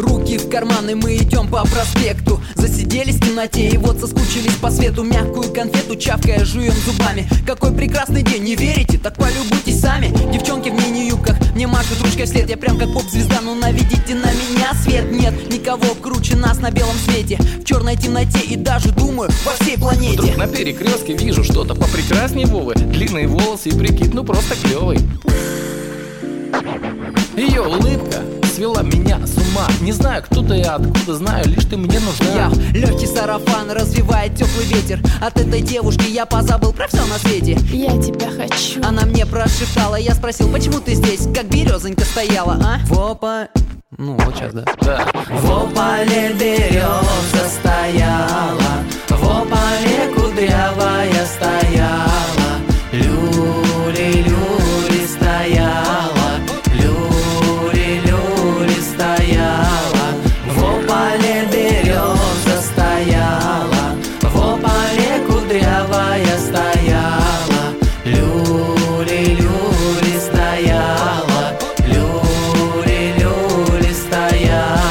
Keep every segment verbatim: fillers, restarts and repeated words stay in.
руки в карманы, мы идем по проспекту. Засиделись в темноте и вот соскучились по свету. Мягкую конфету чавкая жуем зубами. Какой прекрасный день, не верите? Так полюбуйтесь сами. Девчонки в мини-юбках мне машут ручкой вслед. Я прям как поп-звезда, ну наведите на меня свет. Нет никого круче нас на белом свете, в черной темноте и даже, думаю, во всей планете. Вдруг на перекрестке вижу что-то попрекрасней Вовы. Длинные волосы и прикид, ну просто клевый. Ее улыбка свела меня с ума. Не знаю, кто ты и откуда, знаю, лишь ты мне нужна. Я легкий сарафан развивает теплый ветер. От этой девушки я позабыл про все на свете. Я тебя хочу. Она мне прошептала, я спросил, почему ты здесь, как березонька стояла, а? В опа... Ну, вот сейчас, да. Да. В ополе береза стояла, в ополе кудрявая стояла, люли, люли стояла, люли, люли стояла. В ополе береза стояла, в ополе кудрявая стояла, люли, люли стояла, люли, люли стояла.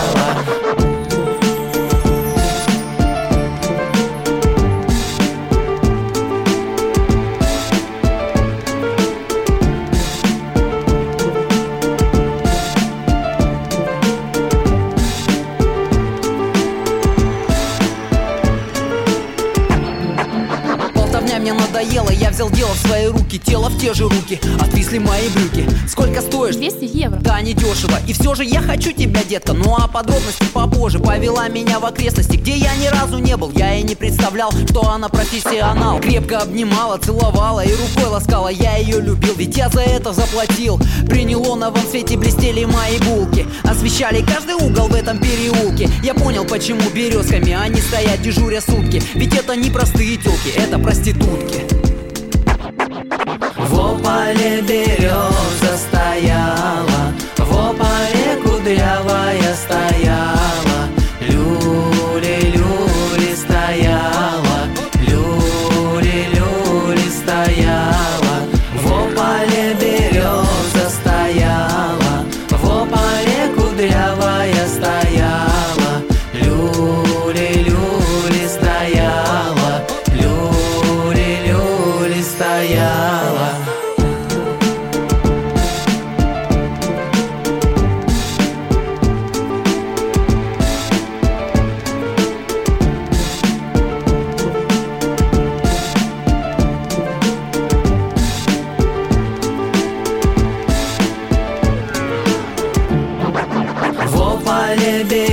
Болтовня мне надоела, я взял дело в свои руки. Тело в те же руки, отвисли мои брюки. Сколько стоишь? двести евро. Да, не дешево. И все же я хочу тебя, детка. Ну а подробности попозже. Повела меня в окрестности, где я ни разу не был. Я и не представлял, что она профессионал. Крепко обнимала, целовала и рукой ласкала. Я ее любил, ведь я за это заплатил. При неоновом свете блестели мои булки, освещали каждый угол в этом переулке. Я понял, почему березками они стоят, дежуря сутки. Ведь это не простые тёлки, это проститутки. В ополе береза стояла, в ополе кудрявая стояла, люли, люли стояла, люли, люли стояла. В ополе береза стояла, в ополе кудрявая стояла, люли, люли стояла, люли, люли стояла. В ополе береза